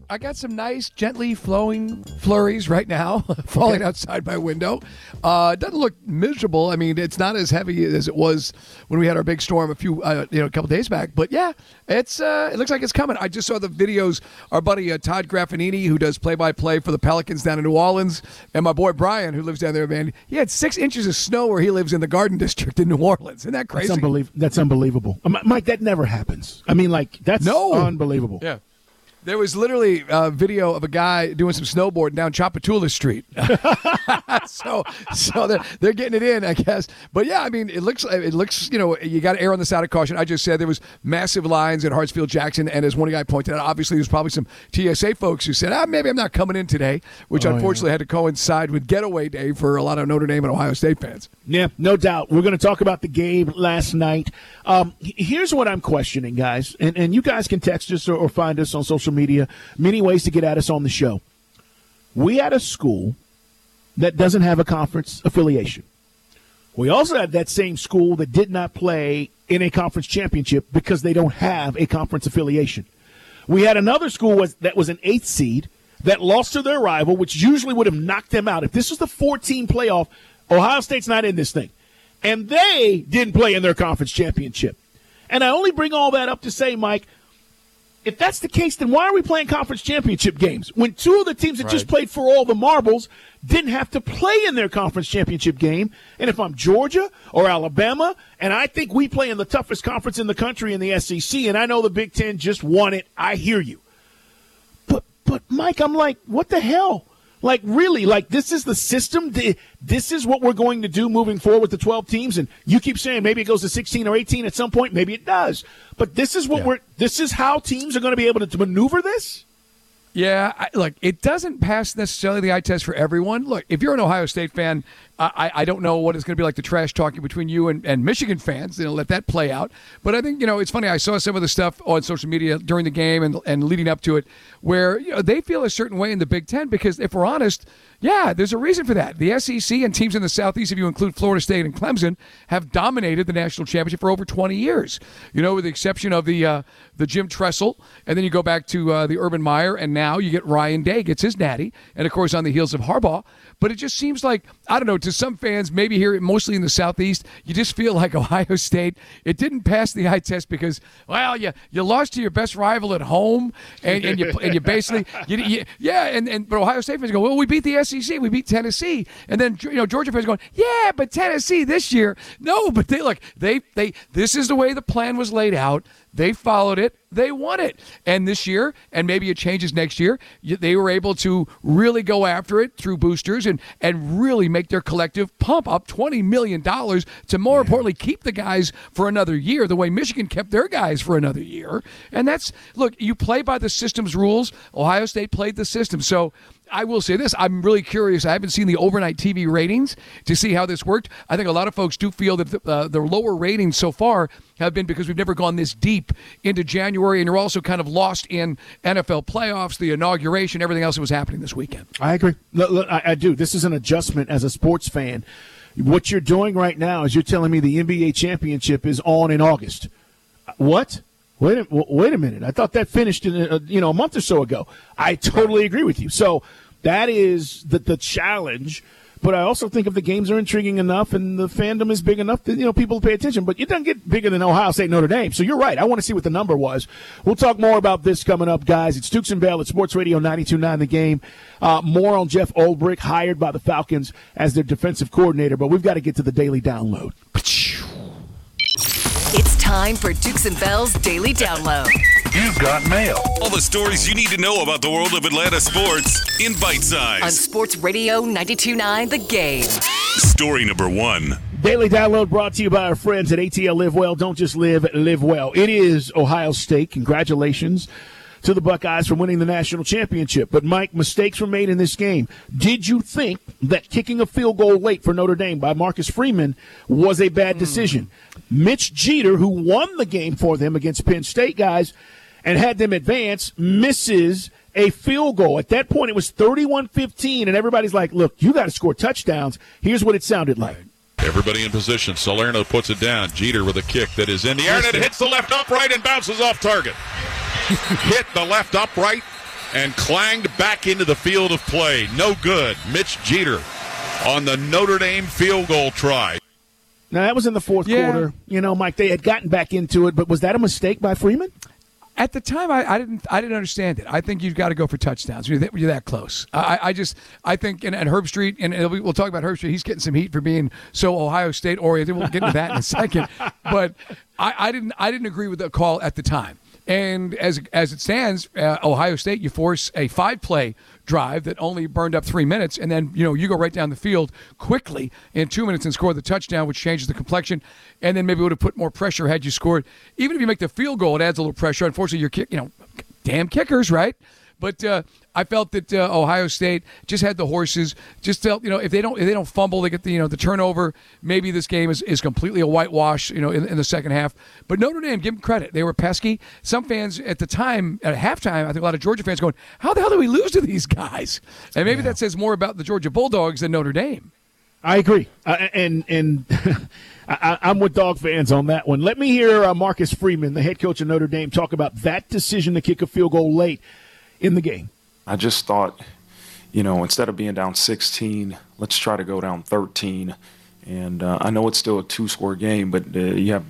I got some nice, gently flowing flurries right now falling outside my window. It doesn't look miserable. I mean, it's not as heavy as it was when we had our big storm a couple days back. But yeah, it looks like it's coming. I just saw the videos. Our buddy Todd Graffinini, who does play-by-play for the Pelicans down in New Orleans, and my boy Brian, who lives down there, man, he had 6 inches of snow where he lives in the Garden District in New Orleans. Isn't that crazy? That's unbelievable. Mike, that never happens. I mean, that's unbelievable. Yeah. There was literally a video of a guy doing some snowboarding down Chapatula Street. so they're getting it in, I guess. But yeah, I mean, it looks. You got to err on the side of caution. I just said there was massive lines at Hartsfield Jackson, and as one guy pointed out, obviously there's probably some TSA folks who said, maybe I'm not coming in today, which unfortunately had to coincide with getaway day for a lot of Notre Dame and Ohio State fans. Yeah, no doubt. We're going to talk about the game last night. Here's what I'm questioning, guys, and you guys can text us or find us on social media. Many ways to get at us on the show. We had a school that doesn't have a conference affiliation. We also had that same school that did not play in a conference championship because they don't have a conference affiliation. We had another school that was an 8th seed that lost to their rival, which usually would have knocked them out. If this was the 14 playoff, Ohio State's not in this thing. And they didn't play in their conference championship. And I only bring all that up to say, Mike, if that's the case, then why are we playing conference championship games when 2 of the teams that just played for all the marbles didn't have to play in their conference championship game? And if I'm Georgia or Alabama, and I think we play in the toughest conference in the country in the SEC, and I know the Big Ten just won it, I hear you. But Mike, I'm like, what the hell? Like, really, this is the system? This is what we're going to do moving forward with the 12 teams? And you keep saying maybe it goes to 16 or 18 at some point. Maybe it does. But this is this is how teams are going to be able to maneuver this? Yeah, look, it doesn't pass necessarily the eye test for everyone. Look, if you're an Ohio State fan, I don't know what it's going to be like the trash talking between you and Michigan fans. Let that play out. But I think, it's funny. I saw some of the stuff on social media during the game and leading up to it where they feel a certain way in the Big Ten because if we're honest, yeah, there's a reason for that. The SEC and teams in the Southeast, if you include Florida State and Clemson, have dominated the national championship for over 20 years. With the exception of the Jim Tressel, and then you go back to the Urban Meyer, and now you get Ryan Day gets his natty, and of course on the heels of Harbaugh. But it just seems like, I don't know, to some fans, maybe here mostly in the Southeast, you just feel like Ohio State, it didn't pass the eye test because, well, you lost to your best rival at home, and you basically, but Ohio State fans go, well, we beat the SEC, we beat Tennessee, and then Georgia fans going, yeah, but Tennessee this year, no, but they this is the way the plan was laid out. They followed it. They won it. And this year, and maybe it changes next year, they were able to really go after it through boosters and really make their collective pump up $20 million to, more importantly, keep the guys for another year, the way Michigan kept their guys for another year. And look, you play by the system's rules. Ohio State played the system. So I will say this. I'm really curious. I haven't seen the overnight TV ratings to see how this worked. I think a lot of folks do feel that the lower ratings so far have been because we've never gone this deep into January, and you're also kind of lost in NFL playoffs, the inauguration, everything else that was happening this weekend. I agree. Look, I do. This is an adjustment as a sports fan. What you're doing right now is you're telling me the NBA championship is on in August. What? Wait a minute. I thought that finished in a month or so ago. I totally agree with you. So that is the challenge. But I also think if the games are intriguing enough and the fandom is big enough that people pay attention. But it doesn't get bigger than Ohio State Notre Dame. So you're right. I want to see what the number was. We'll talk more about this coming up, guys. It's Dukes and Bell at Sports Radio 92.9 The Game. More on Jeff Ulbrich, hired by the Falcons as their defensive coordinator. But we've got to get to the Daily Download. It's time for Dukes and Bell's Daily Download. You've got mail. All the stories you need to know about the world of Atlanta sports in bite size. On Sports Radio 92.9 The Game. Story number 1. Daily Download brought to you by our friends at ATL Live Well. Don't just live well. It is Ohio State. Congratulations to the Buckeyes for winning the national championship. But, Mike, mistakes were made in this game. Did you think that kicking a field goal late for Notre Dame by Marcus Freeman was a bad decision? Mitch Jeter, who won the game for them against Penn State, guys, and had them advance, misses a field goal. At that point, it was 31-15, and everybody's like, look, you got to score touchdowns. Here's what it sounded like. Everybody in position. Salerno puts it down. Jeter with a kick that is in the air, and it hits the left upright and bounces off target. Hit the left upright, and clanged back into the field of play. No good. Mitch Jeter on the Notre Dame field goal try. Now, that was in the fourth quarter. You know, Mike, they had gotten back into it, but was that a mistake by Freeman? At the time, I didn't understand it. I think you've got to go for touchdowns. You're that close. I think, and Herb Street, and we'll talk about Herb Street. He's getting some heat for being so Ohio State oriented. We'll get into that in a second. But I didn't agree with the call at the time. And as it stands, Ohio State, you force a 5-play drive that only burned up 3 minutes, and then you go right down the field quickly in 2 minutes and score the touchdown, which changes the complexion, and then maybe would have put more pressure had you scored. Even if you make the field goal, it adds a little pressure. Unfortunately, damn kickers, right? But I felt that Ohio State just had the horses. Just felt, if they don't fumble, they get the turnover. Maybe this game is completely a whitewash, in the second half. But Notre Dame, give them credit, they were pesky. Some fans at the time, at halftime, I think a lot of Georgia fans going, "How the hell did we lose to these guys?" And maybe that says more about the Georgia Bulldogs than Notre Dame. I agree, and I'm with Dog fans on that one. Let me hear Marcus Freeman, the head coach of Notre Dame, talk about that decision to kick a field goal late in the game. I just thought, instead of being down 16, let's try to go down 13. And I know it's still a 2-score game, but you have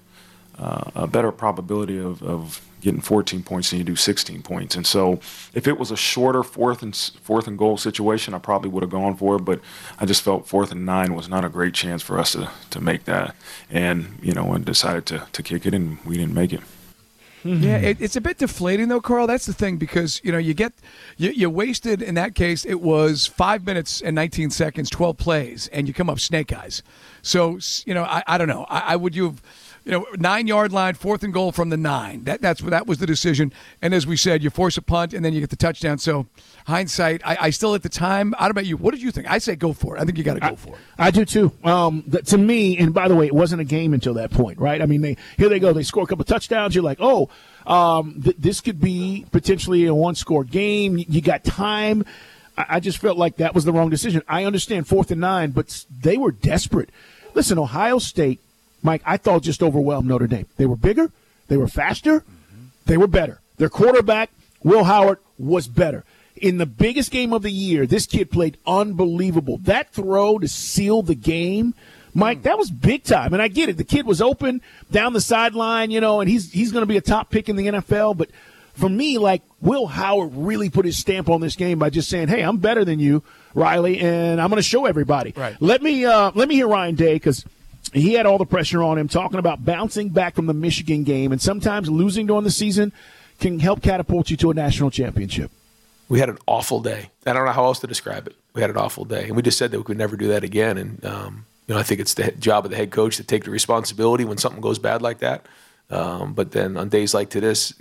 a better probability of getting 14 points than you do 16 points. And so if it was a shorter fourth and goal situation, I probably would have gone for it. But I just felt 4th and 9 was not a great chance for us to make that. And, and decided to kick it, and we didn't make it. Mm-hmm. Yeah, it's a bit deflating though, Carl. That's the thing, because you wasted, in that case, it was 5 minutes and 19 seconds, 12 plays, and you come up snake eyes. So I don't know. I would you have 9-yard line, 4th and goal from the 9. That was the decision. And as we said, you force a punt and then you get the touchdown. So hindsight, I still at the time. I don't know about you. What did you think? I say go for it. I think you got to go for it. I do too. To me, and by the way, it wasn't a game until that point, right? I mean, here they go. They score a couple touchdowns. You're like, this could be potentially a 1-score game. You got time. I just felt like that was the wrong decision. I understand 4th and 9, but they were desperate. Listen, Ohio State, Mike, I thought just overwhelmed Notre Dame. They were bigger. They were faster. They were better. Their quarterback, Will Howard, was better. In the biggest game of the year, this kid played unbelievable. That throw to seal the game, Mike, that was big time. And I get it. The kid was open down the sideline, and he's going to be a top pick in the NFL. But for me, Will Howard really put his stamp on this game by just saying, "Hey, I'm better than you, Riley, and I'm going to show everybody." Right. Let me hear Ryan Day, because he had all the pressure on him, talking about bouncing back from the Michigan game, and sometimes losing during the season can help catapult you to a national championship. We had an awful day. I don't know how else to describe it. We had an awful day, and we just said that we could never do that again. And I think it's the job of the head coach to take the responsibility when something goes bad like that. But then on days like this,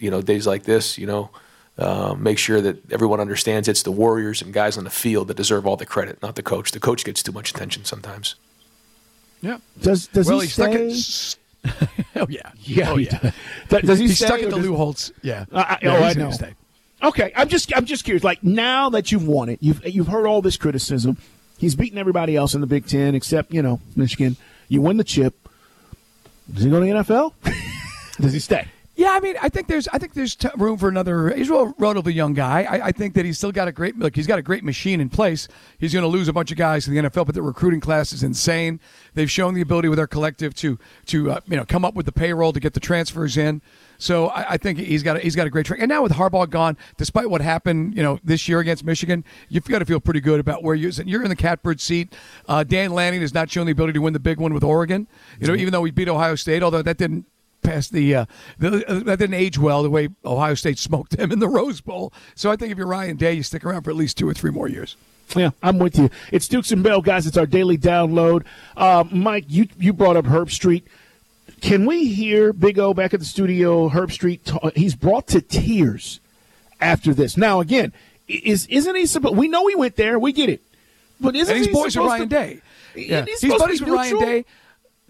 make sure that everyone understands it's the Warriors and guys on the field that deserve all the credit, not the coach. The coach gets too much attention sometimes. Yeah. Does he stay? Oh yeah. Yeah. Oh yeah. Does he He's stay? stuck at the Lou Holtz. Yeah. I know. Stay. Okay. I'm just curious. Now that you've won it, you've heard all this criticism. He's beaten everybody else in the Big Ten except Michigan. You win the chip. Does he go to the NFL? Does he stay? Yeah, I mean, I think there's room for another. He's a relatively young guy. I think that he's still got he's got a great machine in place. He's going to lose a bunch of guys to the NFL, but the recruiting class is insane. They've shown the ability with their collective to come up with the payroll to get the transfers in. So I think he's got a great track. And now with Harbaugh gone, despite what happened, this year against Michigan, you've got to feel pretty good about where you're in the catbird seat. Dan Lanning has not shown the ability to win the big one with Oregon. Even though we beat Ohio State, although that didn't past that didn't age well the way Ohio State smoked them in the Rose Bowl. So I think if you're Ryan Day, you stick around for at least 2 or 3 more years. Yeah, I'm with you. It's Dukes and Bell, guys. It's our daily download. Mike, you brought up Herb Street. Can we hear Big O back at the studio? Herb Street, he's brought to tears after this. Now, again, isn't he supposed? We know he went there. We get it. But isn't and he boys with supposed Ryan to, Day? Yeah, he's buddies with Ryan Day.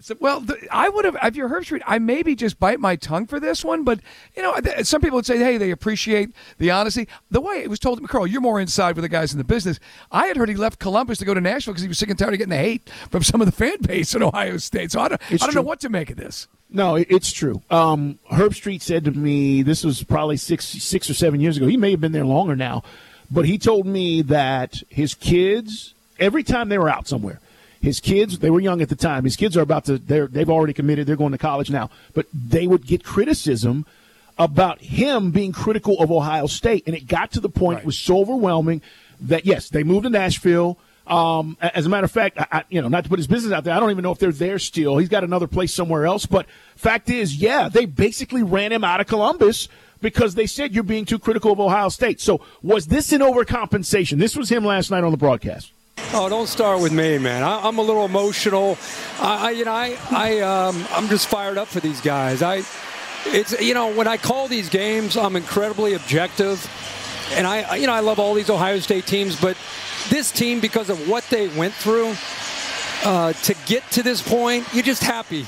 Well, I would have, if you're Herb Street, I maybe just bite my tongue for this one. But, some people would say, hey, they appreciate the honesty. The way it was told to me, Carl, you're more inside with the guys in the business. I had heard he left Columbus to go to Nashville because he was sick and tired of getting the hate from some of the fan base in Ohio State. So I don't know what to make of this. No, it's true. Herb Street said to me, this was probably six or 7 years ago. He may have been there longer now. But he told me that his kids, every time they were out somewhere, his kids, they were young at the time. His kids are they've already committed. They're going to college now. But they would get criticism about him being critical of Ohio State. And it got to the point, It was so overwhelming that, yes, they moved to Nashville. As a matter of fact, not to put his business out there, I don't even know if they're there still. He's got another place somewhere else. But fact is, they basically ran him out of Columbus because they said you're being too critical of Ohio State. So was this an overcompensation? This was him last night on the broadcast. Oh, don't start with me, man. I'm a little emotional. I'm just fired up for these guys. When I call these games, I'm incredibly objective, and I love all these Ohio State teams, but this team, because of what they went through to get to this point, you're just happy,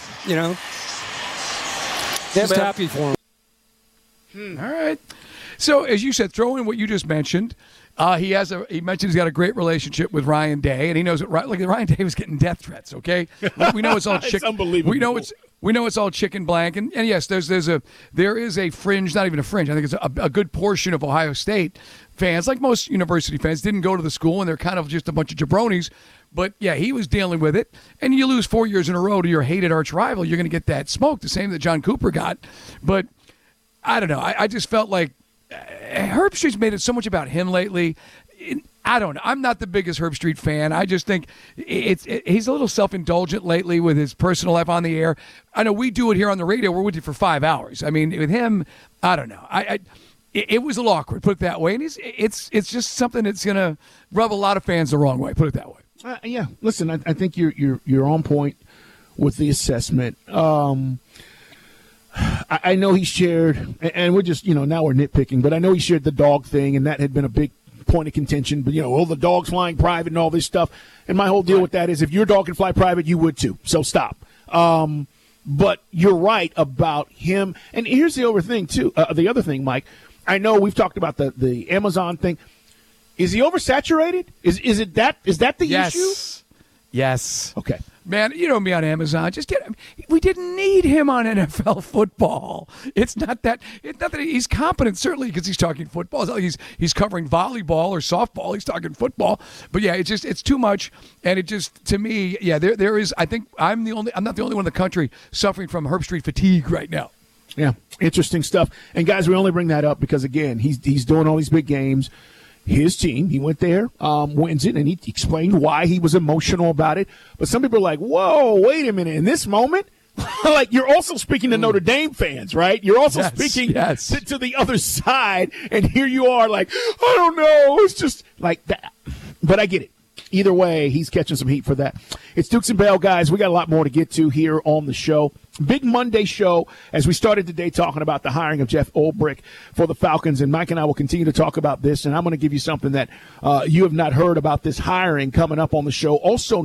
Just happy for them. All right. So, as you said, throw in what you just mentioned. He mentioned he's got a great relationship with Ryan Day, and he knows that Ryan Day was getting death threats. Okay, we know it's all chicken. It's unbelievable. We know it's all chicken blank, and yes, there is a fringe, not even a fringe. I think it's a good portion of Ohio State fans, like most university fans, didn't go to the school, and they're kind of just a bunch of jabronis. But yeah, he was dealing with it, and you lose 4 years in a row to your hated arch rival, you're going to get that smoke, the same that John Cooper got. But I don't know. I just felt like Herb Street's made it so much about him lately. I don't know. I'm not the biggest Herb Street fan. I just think he's a little self-indulgent lately with his personal life on the air. I know we do it here on the radio. We're with you for 5 hours. I mean, with him, I don't know. It was a little awkward, put it that way. And it's just something that's going to rub a lot of fans the wrong way, put it that way. Yeah. Listen, I think you're on point with the assessment. I know he shared, and we're just, now we're nitpicking, but I know he shared the dog thing, and that had been a big point of contention. But, the dog's flying private and all this stuff. And my whole deal with that is if your dog can fly private, you would too. So stop. But you're right about him. And here's the other thing, too. The other thing, Mike, I know we've talked about the Amazon thing. Is he oversaturated? Is that the issue? Yes. Okay. Man, you know me on Amazon. Just get him. We didn't need him on NFL football. It's not that he's competent, certainly, because he's talking football. It's not like he's covering volleyball or softball. He's talking football. But yeah, it's too much. And it just, to me, yeah, there is. I think I'm not the only one in the country suffering from Herb Street fatigue right now. Yeah, interesting stuff. And guys, we only bring that up because again, he's doing all these big games. His team, he went there, wins it, and he explained why he was emotional about it. But some people are like, whoa, wait a minute, in this moment? Like, you're also speaking to Notre Dame fans, right? You're also speaking to the other side, and here you are like, I don't know, it's just like that. But I get it. Either way, he's catching some heat for that. It's Dukes and Bell, guys. We got a lot more to get to here on the show. Big Monday show as we started today talking about the hiring of Jeff Ulbrich for the Falcons. And Mike and I will continue to talk about this. And I'm going to give you something that you have not heard about this hiring coming up on the show. Also,